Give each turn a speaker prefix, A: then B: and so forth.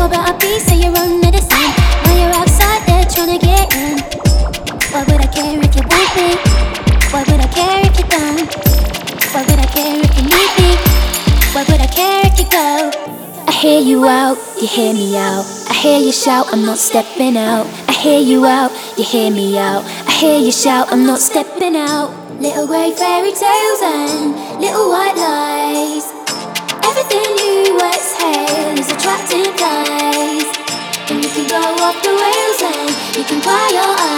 A: about a piece of your own medicine? Now you're outside there trying to get in. Why would I care if you want me? Why would I care if you don't? Why would I care if you need me? Why would I care if you go? I hear you out, you hear me out. I hear you shout, I'm not stepping out. I hear you out, you hear me out. I hear you shout, I'm not stepping out. Little grey fairy tales and little white lies. Everything you exhale is attracting flies. And you can go off the rails and you can cry your eyes.